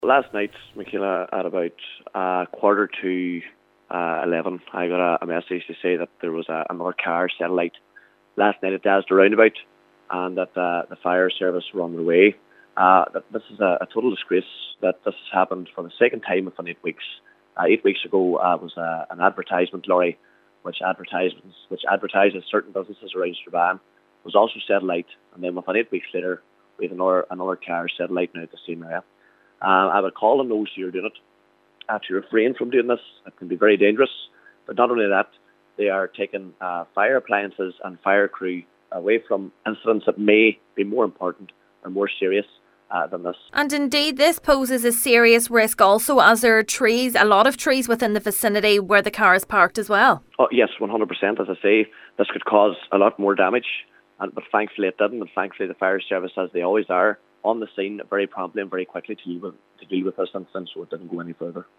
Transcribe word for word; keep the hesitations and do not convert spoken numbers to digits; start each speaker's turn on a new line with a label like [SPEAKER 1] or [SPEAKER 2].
[SPEAKER 1] Last night, Michaela, at about uh, quarter to uh, eleven, I got a, a message to say that there was a, another car set alight last night at Dasda roundabout, and that uh, the fire service were on their way. Uh, that this is a, a total disgrace that this has happened for the second time within eight weeks. Uh, eight weeks ago uh, was uh, an advertisement lorry which advertisements which advertises certain businesses around Strabane was also set alight, and then within eight weeks later, we have another another car set alight now at the same area. Uh, I would call on those who are doing it uh, to refrain from doing this. It can be very dangerous. But not only that, they are taking uh, fire appliances and fire crew away from incidents that may be more important or more serious uh, than this.
[SPEAKER 2] And indeed, this poses a serious risk also, as there are trees, a lot of trees within the vicinity where the car is parked as well.
[SPEAKER 1] Oh, yes, one hundred percent. As I say, this could cause a lot more damage. And, but thankfully it didn't. And thankfully the fire service, as they always are, on the scene very promptly and very quickly to deal with, to deal with this incident, so it didn't go any further.